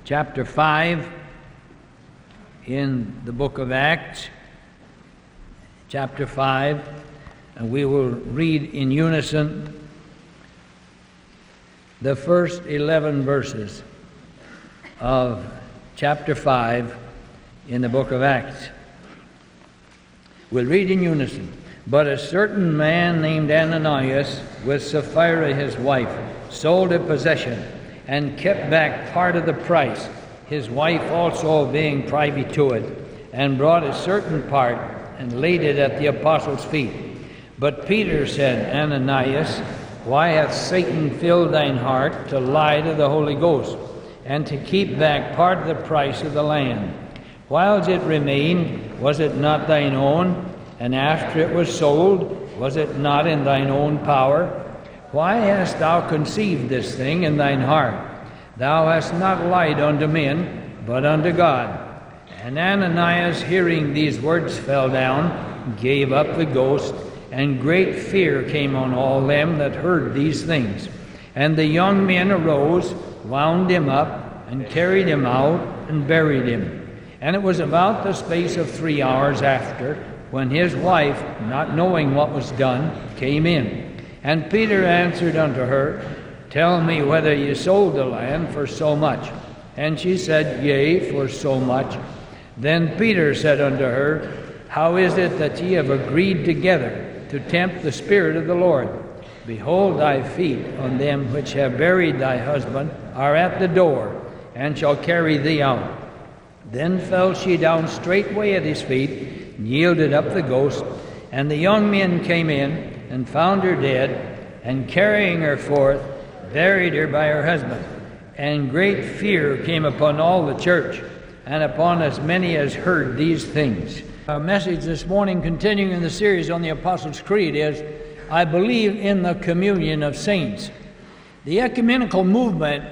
chapter 5 in the book of Acts, chapter 5, and we will read in unison the first 11 verses of chapter 5 in the book of Acts. We'll read in unison. But a certain man named Ananias, with Sapphira his wife, sold a possession and kept back part of the price, his wife also being privy to it, and brought a certain part and laid it at the apostles' feet. But Peter said, Ananias, why hath Satan filled thine heart to lie to the Holy Ghost, and to keep back part of the price of the land? Whiles it remained, was it not thine own? And after it was sold, was it not in thine own power? Why hast thou conceived this thing in thine heart? Thou hast not lied unto men, but unto God. And Ananias, hearing these words, fell down, gave up the ghost, and great fear came on all them that heard these things. And the young men arose, wound him up, and carried him out, and buried him. And it was about the space of 3 hours after, when his wife, not knowing what was done, came in. And Peter answered unto her, Tell me whether ye sold the land for so much. And she said, Yea, for so much. Then Peter said unto her, How is it that ye have agreed together to tempt the Spirit of the Lord? Behold, thy feet on them which have buried thy husband are at the door, and shall carry thee out. Then fell she down straightway at his feet, and yielded up the ghost. And the young men came in, and found her dead, and carrying her forth, buried her by her husband. And great fear came upon all the church, and upon as many as heard these things. Our message this morning, continuing in the series on the Apostles' Creed, is, I believe in the communion of saints. The ecumenical movement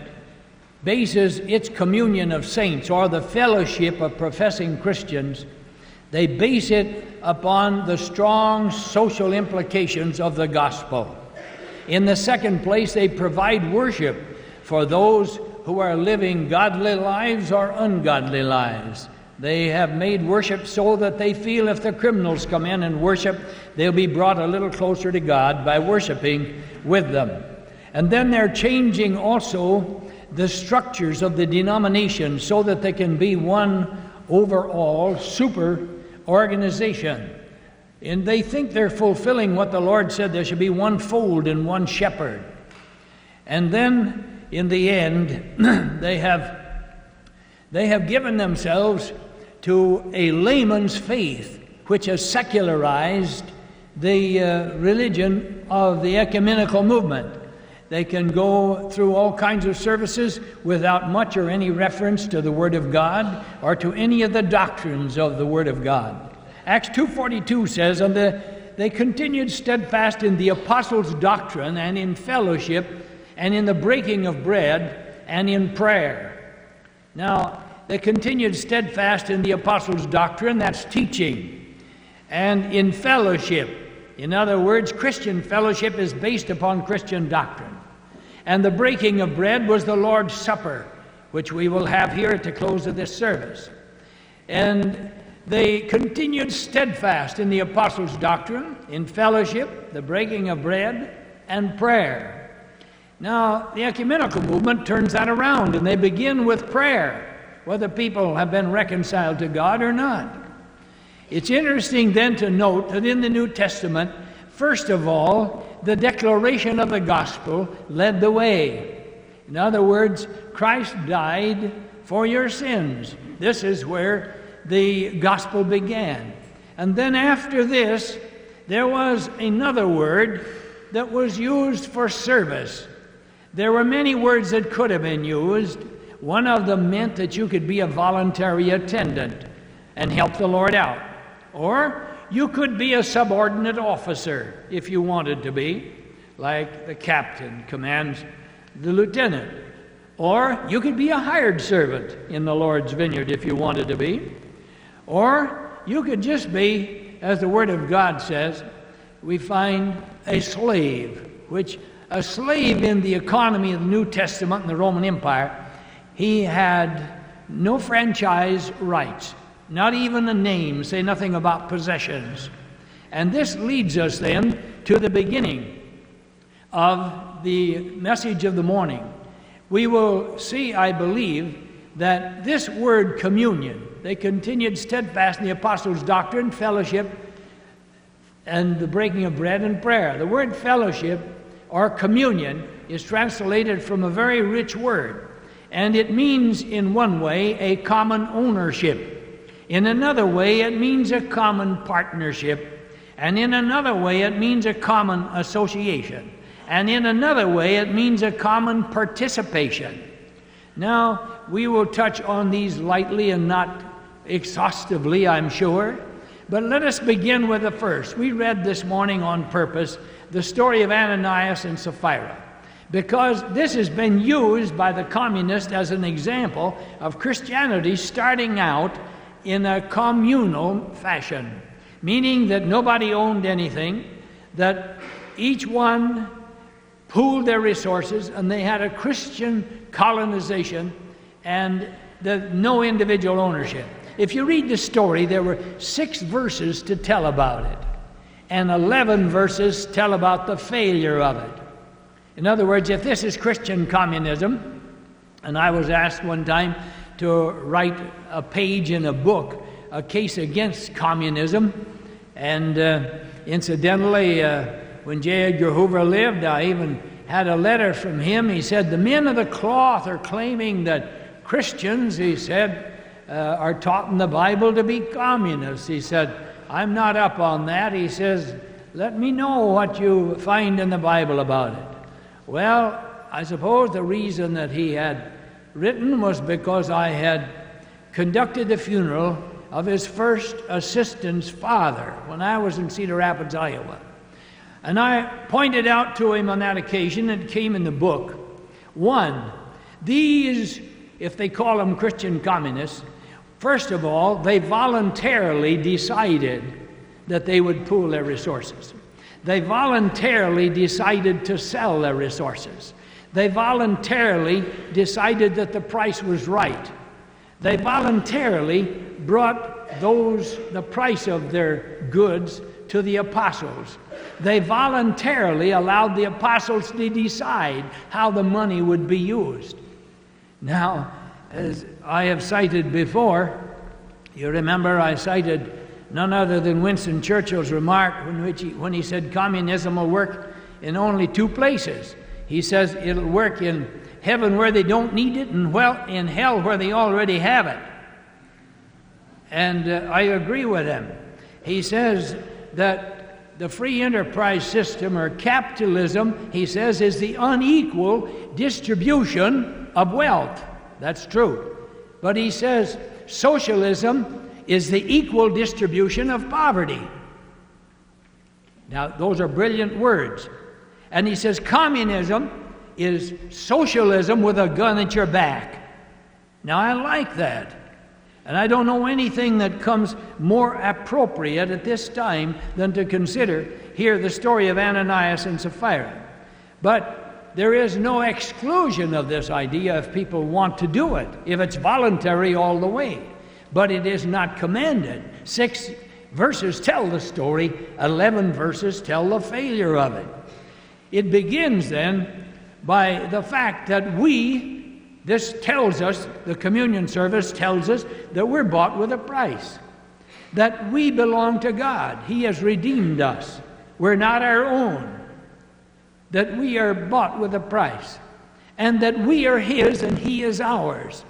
bases its communion of saints, or the fellowship of professing Christians. They base it upon the strong social implications of the gospel. In the second place, they provide worship for those who are living godly lives or ungodly lives. They have made worship so that they feel if the criminals come in and worship, they'll be brought a little closer to God by worshiping with them. And then they're changing also the structures of the denomination so that they can be one overall super organization. And they think they're fulfilling what the Lord said, there should be one fold and one shepherd. And then in the end they have given themselves to a layman's faith, which has secularized the religion of the ecumenical movement. They can go through all kinds of services without much or any reference to the Word of God or to any of the doctrines of the Word of God. Acts 2:42 says, And they continued steadfast in the apostles' doctrine and in fellowship and in the breaking of bread and in prayer. Now, they continued steadfast in the apostles' doctrine, that's teaching, and in fellowship. In other words, Christian fellowship is based upon Christian doctrine. And the breaking of bread was the Lord's Supper, which we will have here at the close of this service. And they continued steadfast in the apostles' doctrine, in fellowship, the breaking of bread, and prayer. Now, the ecumenical movement turns that around, and they begin with prayer, whether people have been reconciled to God or not. It's interesting then to note that in the New Testament, first of all, the declaration of the gospel led the way. In other words, Christ died for your sins. This is where the gospel began. And then after this, there was another word that was used for service. There were many words that could have been used. One of them meant that you could be a voluntary attendant and help the Lord out. Or you could be a subordinate officer if you wanted to be, like the captain commands the lieutenant. Or you could be a hired servant in the Lord's vineyard if you wanted to be. Or you could just be, as the Word of God says, we find a slave, which a slave in the economy of the New Testament and the Roman Empire he had no franchise rights, not even a name, say nothing about possessions. And this leads us then to the beginning of the message of the morning. We will see, I believe, that this word communion, they continued steadfast in the apostles' doctrine, fellowship, and the breaking of bread and prayer. The word fellowship or communion is translated from a very rich word, and it means in one way a common ownership. In another way it means a common partnership, and in another way it means a common association, and in another way it means a common participation. Now, we will touch on these lightly and not exhaustively, I'm sure, but let us begin with the first. We read this morning on purpose the story of Ananias and Sapphira, because this has been used by the communists as an example of Christianity starting out in a communal fashion, meaning that nobody owned anything, that each one pooled their resources, and they had a Christian colonization and no individual ownership. If you read the story, there were 6 verses to tell about it, and 11 verses tell about the failure of it. In other words, if this is Christian communism, and I was asked one time to write a page in a book, a case against communism, and incidentally, when J. Edgar Hoover lived, I even had a letter from him. He said, the men of the cloth are claiming that Christians, he said, are taught in the Bible to be communists. He said, I'm not up on that. He says, let me know what you find in the Bible about it. Well, I suppose the reason that he had written was because I had conducted the funeral of his first assistant's father when I was in Cedar Rapids, Iowa. And I pointed out to him on that occasion, and it came in the book, 1, these, if they call them Christian communists, first of all, they voluntarily decided that they would pool their resources. They voluntarily decided to sell their resources. They voluntarily decided that the price was right. They voluntarily brought the price of their goods to the apostles. They voluntarily allowed the apostles to decide how the money would be used. Now, as I have cited before, you remember I cited none other than Winston Churchill's remark when he said communism will work in only 2 places. He says it'll work in heaven where they don't need it, and in hell where they already have it. And I agree with him. He says that the free enterprise system, or capitalism, he says, is the unequal distribution of wealth. That's true. But he says socialism is the equal distribution of poverty. Now, those are brilliant words. And he says communism is socialism with a gun at your back. Now, I like that. And I don't know anything that comes more appropriate at this time than to consider here the story of Ananias and Sapphira. But there is no exclusion of this idea if people want to do it, if it's voluntary all the way. But it is not commanded. 6 verses tell the story, 11 verses tell the failure of it. It begins then by the fact that this tells us, the communion service tells us, that we're bought with a price, that we belong to God. He has redeemed us. We're not our own, that we are bought with a price, and that we are His and He is ours.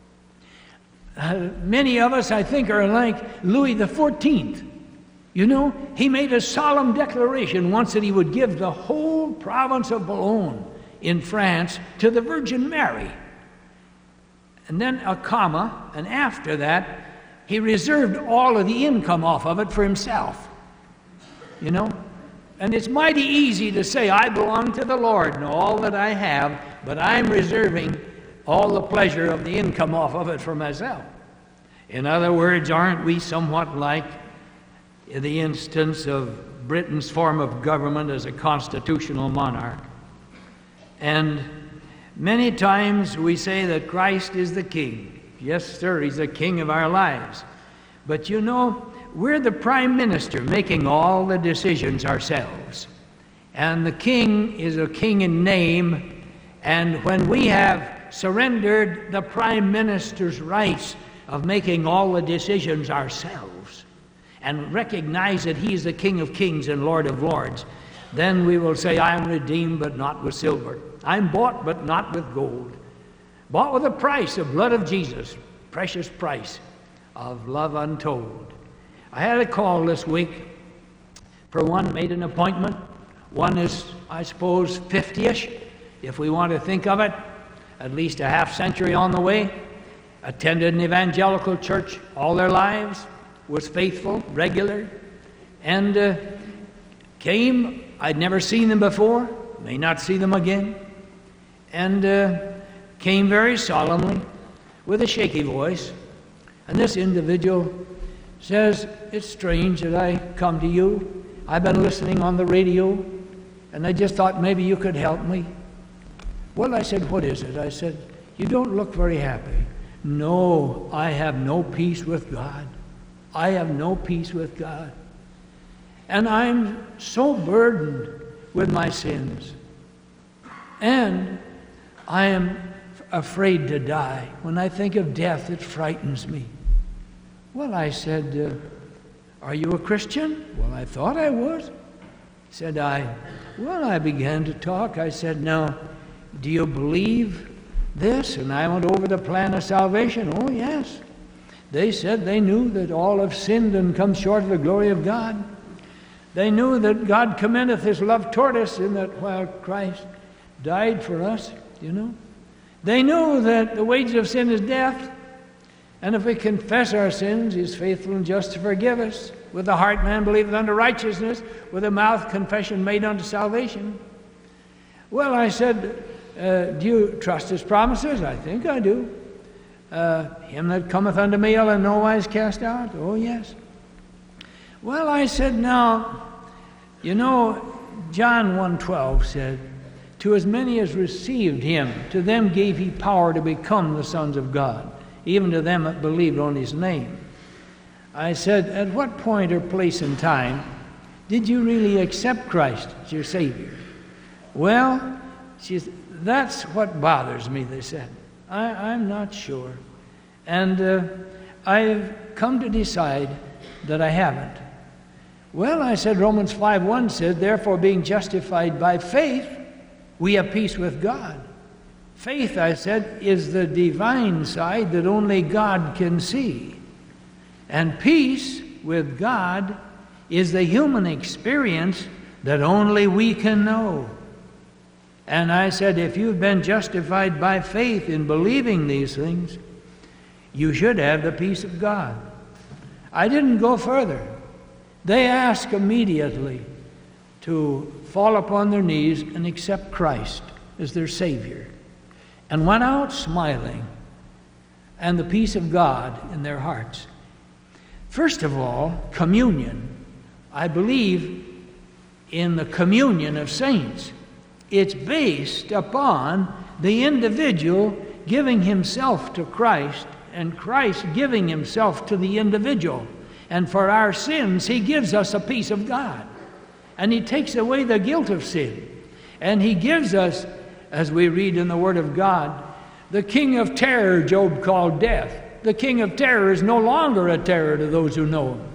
Many of us, I think, are like Louis XIV. You know, he made a solemn declaration once that he would give the whole province of Boulogne in France to the Virgin Mary. And then a comma, and after that, he reserved all of the income off of it for himself. You know? And it's mighty easy to say, I belong to the Lord and all that I have, but I'm reserving all the pleasure of the income off of it for myself. In other words, aren't we somewhat like the instance of Britain's form of government as a constitutional monarch? And Many times we say that Christ is the King. Yes, sir, He's the King of our lives. But you know, we're the Prime Minister making all the decisions ourselves. And the King is a king in name. And when we have surrendered the Prime Minister's rights of making all the decisions ourselves and recognize that He's the King of kings and Lord of lords, then we will say, I am redeemed, but not with silver. I'm bought, but not with gold. Bought with a price, the blood of Jesus, precious price of love untold. I had a call this week for one, made an appointment. One is, I suppose, 50-ish, if we want to think of it, at least a half century on the way. Attended an evangelical church all their lives, was faithful, regular, and came. I'd never seen them before, may not see them again, and came very solemnly with a shaky voice. And this individual says, it's strange that I come to you. I've been listening on the radio, and I just thought maybe you could help me. Well, I said, what is it? I said, you don't look very happy. No, I have no peace with God. I have no peace with God. And I'm so burdened with my sins. And I am afraid to die. When I think of death, it frightens me. Well, I said, are you a Christian? Well, I thought I was. Said I. Well, I began to talk. I said, now, do you believe this? And I went over the plan of salvation. Oh, yes. They said they knew that all have sinned and come short of the glory of God. They knew that God commendeth His love toward us in that while Christ died for us, you know. They knew that the wages of sin is death, and if we confess our sins, He is faithful and just to forgive us. With the heart man believeth unto righteousness, with the mouth confession made unto salvation. Well, I said, do you trust His promises? I think I do. Him that cometh unto me I'll in no wise cast out. Oh, yes. Well, I said, now, you know, John 1:12 said, to as many as received Him, to them gave He power to become the sons of God, even to them that believed on His name. I said, at what point or place in time did you really accept Christ as your Savior? Well, that's what bothers me, they said. I'm not sure. And I've come to decide that I haven't. Well, I said, Romans 5:1 said, therefore being justified by faith, we have peace with God. Faith, I said, is the divine side that only God can see. And peace with God is the human experience that only we can know. And I said, if you've been justified by faith in believing these things, you should have the peace of God. I didn't go further. They asked immediately to fall upon their knees and accept Christ as their Savior, and went out smiling, and the peace of God in their hearts. First of all, communion. I believe in the communion of saints. It's based upon the individual giving himself to Christ and Christ giving Himself to the individual. And for our sins, He gives us a peace of God. And He takes away the guilt of sin. And He gives us, as we read in the Word of God, the king of terror Job called death. The king of terror is no longer a terror to those who know Him.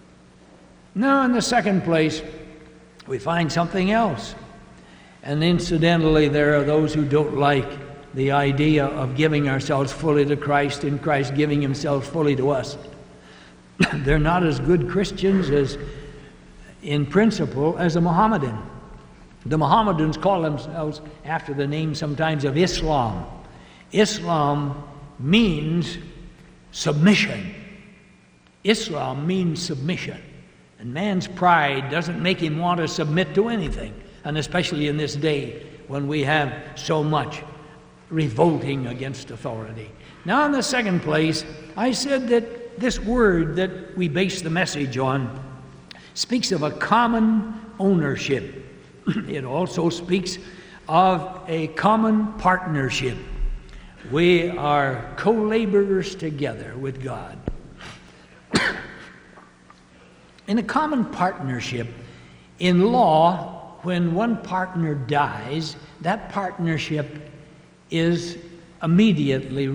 Now, in the second place, we find something else. And incidentally, there are those who don't like the idea of giving ourselves fully to Christ and Christ giving Himself fully to us. They're not as good Christians as, in principle, as a Mohammedan. The Mohammedans call themselves after the name sometimes of Islam. Islam means submission. Islam means submission. And man's pride doesn't make him want to submit to anything, and especially in this day when we have so much revolting against authority. Now, in the second place, I said that this word that we base the message on speaks of a common ownership. It also speaks of a common partnership. We are co-laborers together with God. In a common partnership, in law, when one partner dies, that partnership is immediately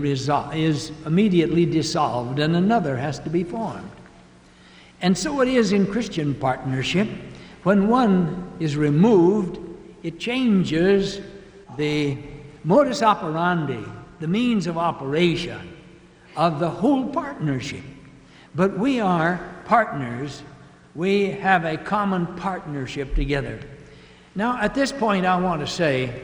dissolved and another has to be formed. And so it is in Christian partnership. When one is removed, it changes the modus operandi, the means of operation of the whole partnership. But we are partners. We have a common partnership together. Now, at this point, I want to say,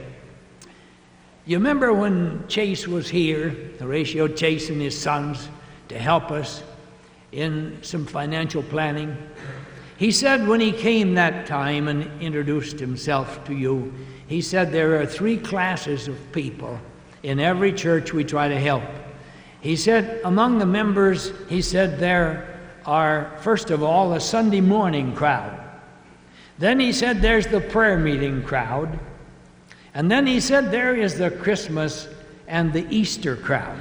you remember when Chase was here, Horatio Chase and his sons, to help us in some financial planning? He said when he came that time and introduced himself to you, he said there are 3 classes of people in every church we try to help. He said among the members, he said there are, first of all, a Sunday morning crowd. Then he said there's the prayer meeting crowd. And then he said there is the Christmas and the Easter crowd.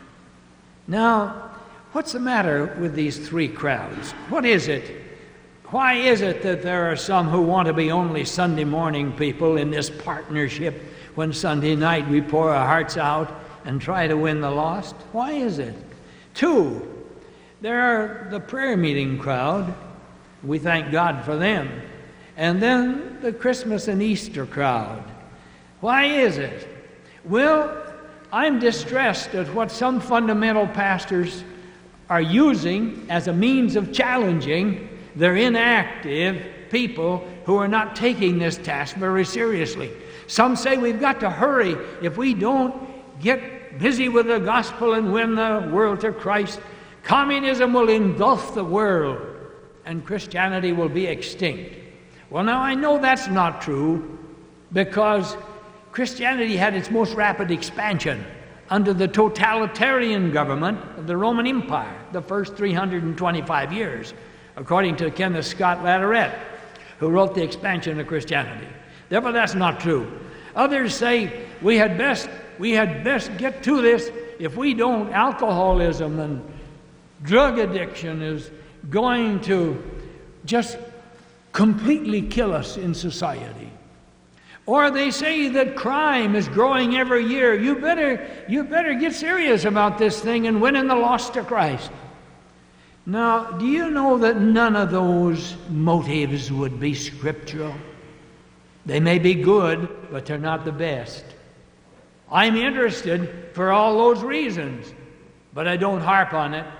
Now, what's the matter with these 3 crowds? What is it? Why is it that there are some who want to be only Sunday morning people in this partnership when Sunday night we pour our hearts out and try to win the lost? Why is it? 2, there are the prayer meeting crowd. We thank God for them. And then the Christmas and Easter crowd. Why is it? Well, I'm distressed at what some fundamental pastors are using as a means of challenging their inactive people who are not taking this task very seriously. Some say we've got to hurry. If we don't get busy with the gospel and win the world to Christ, communism will engulf the world and Christianity will be extinct. Well, now I know that's not true, because Christianity had its most rapid expansion under the totalitarian government of the Roman Empire, the first 325 years, according to Kenneth Scott Latourette, who wrote The Expansion of Christianity. Therefore, that's not true. Others say we had best get to this. If we don't, alcoholism and drug addiction is going to just completely kill us in society. Or they say that crime is growing every year. You better get serious about this thing and winning the lost to Christ. Now, do you know that none of those motives would be scriptural? They may be good, but they're not the best. I'm interested for all those reasons, but I don't harp on it.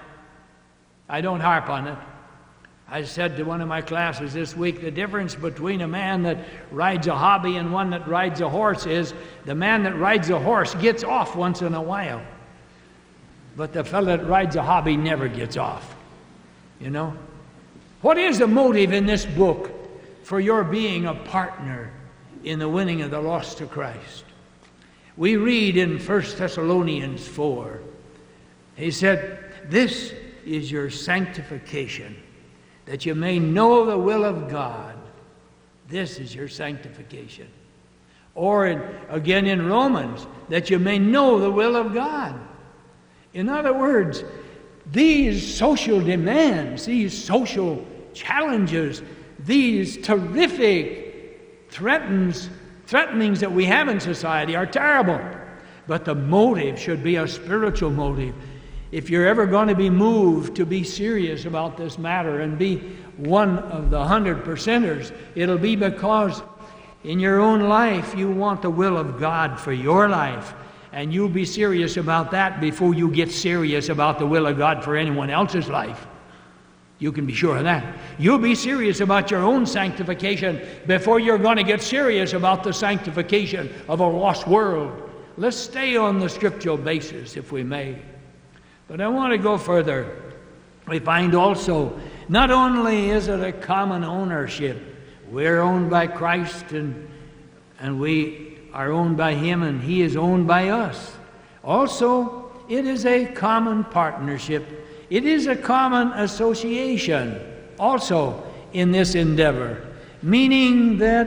I said to one of my classes this week, the difference between a man that rides a hobby and one that rides a horse is the man that rides a horse gets off once in a while, but the fellow that rides a hobby never gets off. You know? What is the motive in this book for your being a partner in the winning of the lost to Christ? We read in 1 Thessalonians 4, he said, "This is your sanctification, that you may know the will of God." This is your sanctification. Or again in Romans, that you may know the will of God. In other words, these social demands, these social challenges, these terrific threatenings that we have in society are terrible. But the motive should be a spiritual motive. If you're ever going to be moved to be serious about this matter and be one of the 100%ers, it'll be because in your own life you want the will of God for your life. And you'll be serious about that before you get serious about the will of God for anyone else's life. You can be sure of that. You'll be serious about your own sanctification before you're going to get serious about the sanctification of a lost world. Let's stay on the scriptural basis, if we may. But I want to go further. We find also, not only is it a common ownership, we're owned by Christ and we are owned by Him and He is owned by us. Also, it is a common partnership. It is a common association also in this endeavor, meaning that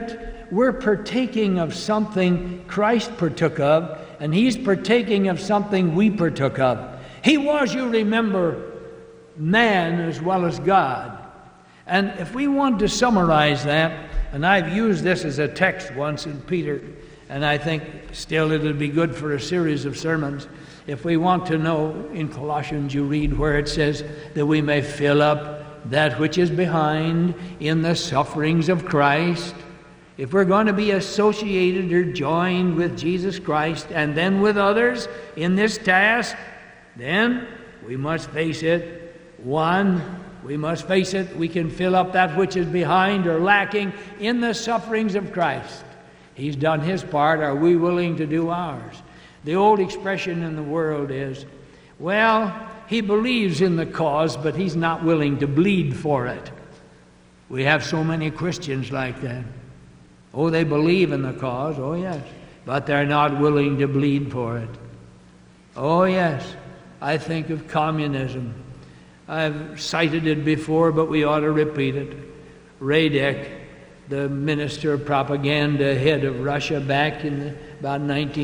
we're partaking of something Christ partook of, and he's partaking of something we partook of. He was, you remember, man as well as God. And if we want to summarize that, and I've used this as a text once in Peter, and I think still it would be good for a series of sermons. If we want to know, in Colossians you read where it says that we may fill up that which is behind in the sufferings of Christ. If we're going to be associated or joined with Jesus Christ and then with others in this task, then we must face it. One, we must face it. We can fill up that which is behind or lacking in the sufferings of Christ. He's done his part. Are we willing to do ours? The old expression in the world is, well, he believes in the cause, but he's not willing to bleed for it. We have so many Christians like that. Oh, they believe in the cause, oh yes, but they're not willing to bleed for it. Oh yes, I think of communism. I've cited it before, but we ought to repeat it. Radek, the minister of propaganda, head of Russia back in about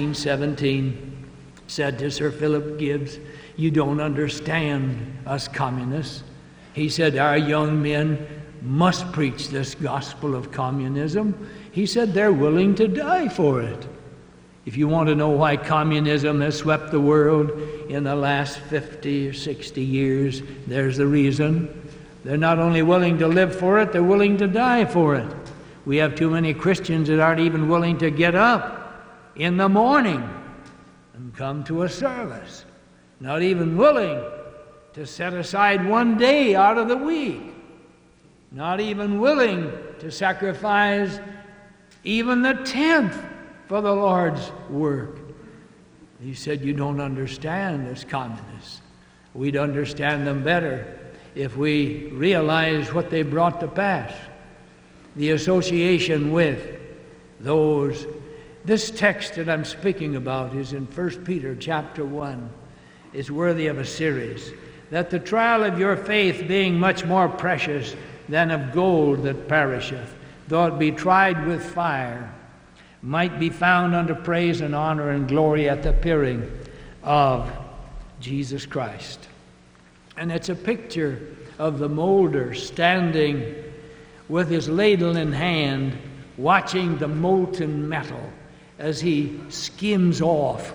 1917, said to Sir Philip Gibbs, "You don't understand us communists." He said, "Our young men must preach this gospel of communism." He said, "They're willing to die for it." If you want to know why communism has swept the world in the last 50 or 60 years, there's the reason. They're not only willing to live for it, they're willing to die for it. We have too many Christians that aren't even willing to get up in the morning and come to a service. Not even willing to set aside one day out of the week. Not even willing to sacrifice even the 10th for the Lord's work. He said, "You don't understand us communists. We'd understand them better if we realized what they brought to pass." The association with those. This text that I'm speaking about is in 1 Peter chapter 1. It's worthy of a series. That the trial of your faith being much more precious than of gold that perisheth, though it be tried with fire, might be found unto praise and honor and glory at the appearing of Jesus Christ. And it's a picture of the molder standing with his ladle in hand, watching the molten metal as he skims off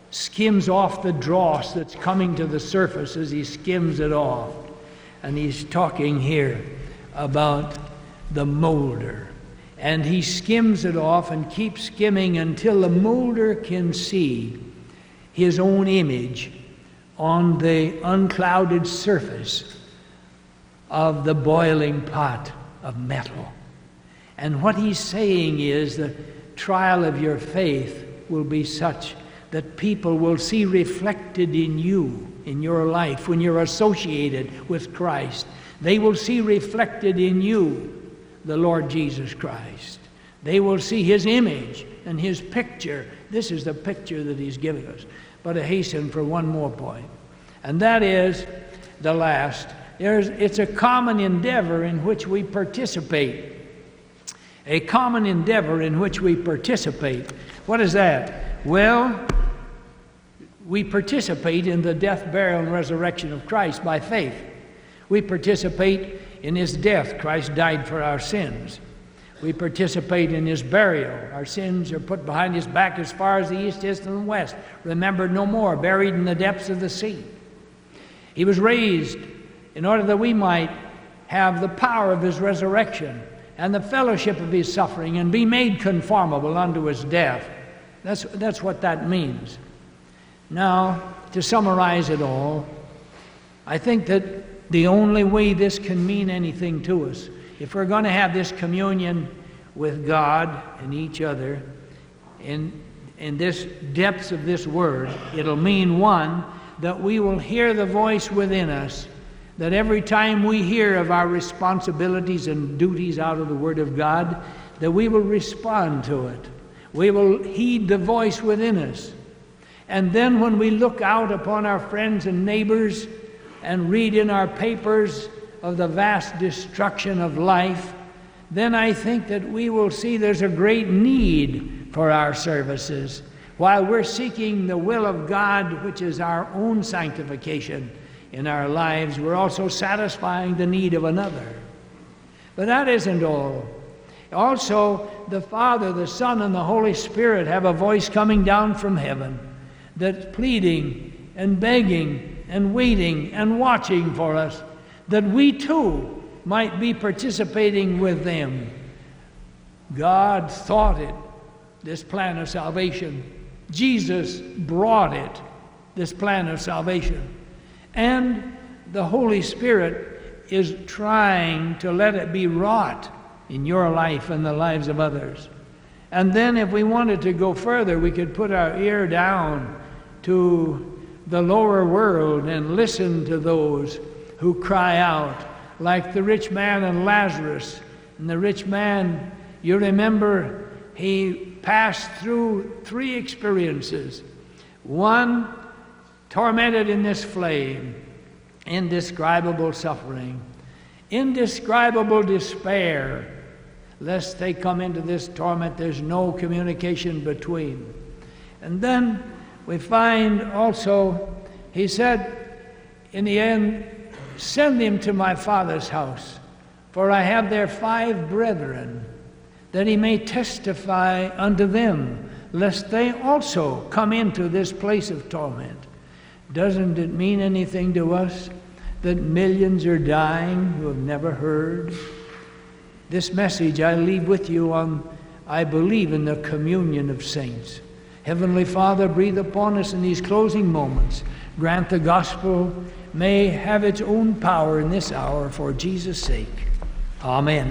the dross that's coming to the surface as he skims it off. And he's talking here about the molder. And he skims it off and keeps skimming until the molder can see his own image on the unclouded surface of the boiling pot of metal. And what he's saying is the trial of your faith will be such that people will see reflected in you, in your life, when you're associated with Christ. They will see reflected in you the Lord Jesus Christ. They will see his image and his picture. This is the picture that he's giving us. But I hasten for one more point, and that is the last. It's a common endeavor in which we participate. A common endeavor in which we participate. What is that? Well, we participate in the death, burial, and resurrection of Christ by faith. We participate in his death. Christ died for our sins. We participate in his burial. Our sins are put behind his back as far as the east is from the west, remembered no more, buried in the depths of the sea. He was raised in order that we might have the power of his resurrection and the fellowship of his suffering and be made conformable unto his death. That's what that means. Now, to summarize it all, I think that the only way this can mean anything to us, if we're going to have this communion with God and each other in this depths of this word, it'll mean, one, that we will hear the voice within us, that every time we hear of our responsibilities and duties out of the Word of God, that we will respond to it. We will heed the voice within us. And then when we look out upon our friends and neighbors and read in our papers of the vast destruction of life, then I think that we will see there's a great need for our services. While we're seeking the will of God, which is our own sanctification in our lives, we're also satisfying the need of another. But that isn't all. Also, the Father, the Son, and the Holy Spirit have a voice coming down from heaven that's pleading and begging and waiting and watching for us, that we too might be participating with them. God thought it, this plan of salvation. Jesus brought it, this plan of salvation. And the Holy Spirit is trying to let it be wrought in your life and the lives of others. And then if we wanted to go further, we could put our ear down to the lower world and listen to those who cry out, like the rich man and Lazarus. And the rich man, you remember, he passed through 3 experiences. One, tormented in this flame, indescribable suffering, indescribable despair, lest they come into this torment, there's no communication between. And then we find also, he said, in the end, send him to my Father's house, for I have there 5 brethren, that he may testify unto them, lest they also come into this place of torment. Doesn't it mean anything to us that millions are dying who have never heard? This message I leave with you on, I believe in the communion of saints. Heavenly Father, breathe upon us in these closing moments. Grant the gospel may have its own power in this hour for Jesus' sake. Amen.